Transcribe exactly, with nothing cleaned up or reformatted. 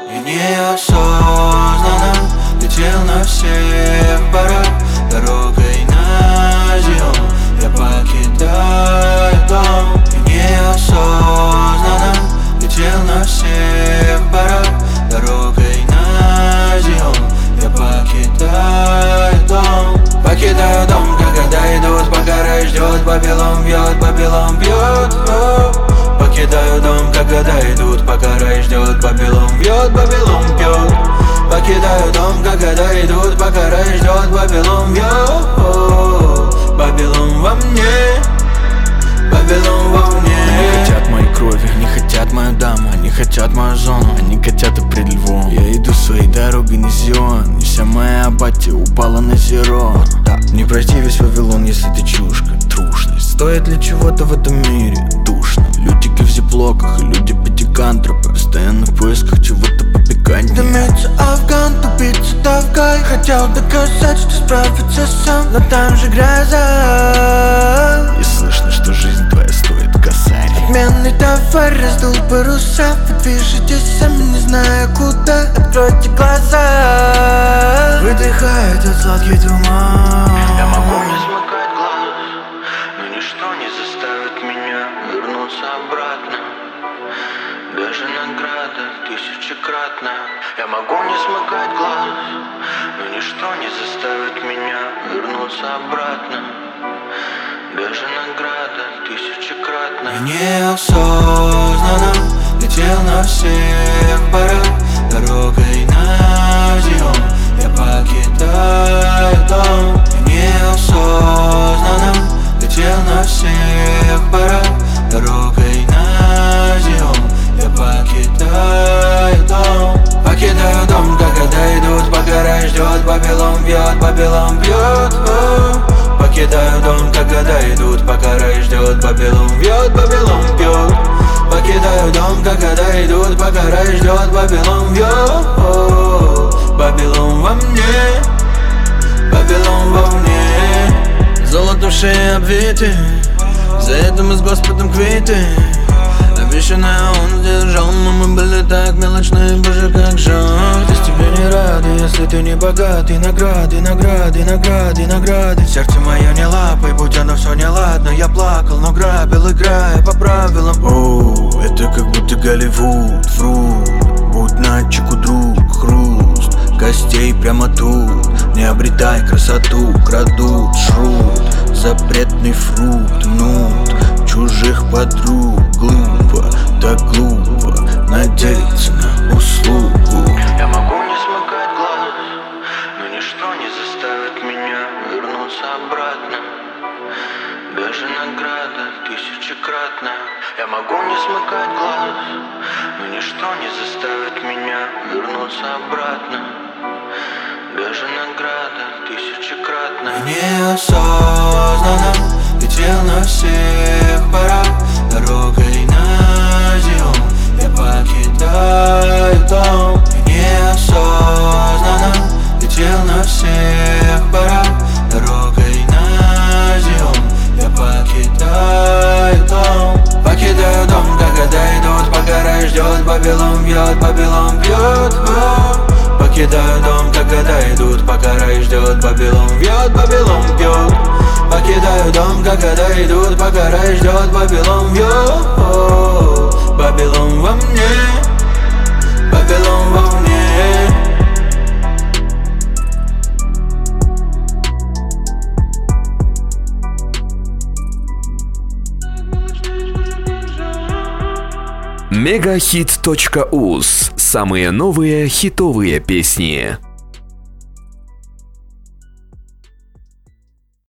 И неосознанно летел на всех парах, дорогой на Зион я покидаю дом. И неосознанно летел на всех парах, дорогой на Зион я покидаю дом. Покидаю дом, когда идут, пока рай ждет, Вавилон бьет, Вавилон бьет. Покидаю дом, когда идут, пока рай ждет, Вавилон бьет, Вавилон бьет. Покидаю дом, когда идут, пока рай ждет, Вавилон бьет. Вавилон во мне, Вавилон во мне. Они хотят моей крови, они хотят мою даму, они хотят мою зону, они хотят пред львом. Я иду своей дорогой на Зион, и вся моя апатия упала на зеро. Не прости весь Вавилон, если ты чушка, трушность. Стоит ли чего-то в этом мире? Душно. Лютики в зиплоках и люди пятикантропы, постоянно в поисках чего-то попикантнее. Дымится Афган, тупица Тавгай, хотел доказать, что справится сам, но там же гроза. И слышно, что жизнь твоя стоит косарь. Отменный товар раздул паруса, вы движетесь сами, не зная куда. Откройте глаза, выдыхая этот сладкий туман. Я могу не смыкать глаз, но ничто не заставит меня вернуться обратно. Даже награда тысячекратная. Я могу не смыкать глаз, но ничто не заставит меня вернуться обратно. Даже награда тысячекратная. Неосознанно летел на всех парах, дорогой на Зион я покидаю дом. Неосознанно летел на всех парах, дорогой на Зион я покидаю дом. Покидаю дом, когда идут, пока рай ждет, Вавилон бьет, Вавилон бьет. Покидаю дом, когда идут, пока рай ждет, Вавилон бьет, Вавилон бьет. Покидаю дом, когда идут, пока рай ждет, Вавилон бьет. Вавилон во мне, Вавилон во мне. Золотом шеи обвиты, за это мы с Господом квиты. Обещанное он сдержал, но мы были так мелочны, боже, как жаль. Здесь тебе не рады, если ты не богатый. Награды, награды, награды, награды. Сердце мое не лапой, будь оно все неладно. Я плакал, но грабил, играя по правилам. Оу, это как будто Голливуд, фрукт. Будь начеку, друг, хруст костей прямо тут. Не обретай красоту, крадут, жрут. Запретный фрукт, мнут чужих подруг. Глупо, так глупо надеяться на услугу. Я могу не смыкать глаз, но ничто не заставит меня вернуться обратно. Даже награда тысячекратная. Я могу не смыкать глаз, но ничто не заставит меня вернуться обратно. Даже награда тысячекратная. Неосознанно летел на всех парах, дорогой на Зион я покидаю дом. Неосознанно летел на всех парах, дорогой на Зион я покидаю дом. Покидаю дом, когда идут, пока рай ждет, Вавилон бьет, Вавилон бьет. Покидаю дом, когда идут, пока рай ждет, Вавилон бьет, Вавилон бьет. Покидаю дом, когда идут, пока рай ждет, Вавилон бьет. Вавилон во мне, Вавилон во мне. мегахит точка уз. Самые новые хитовые песни.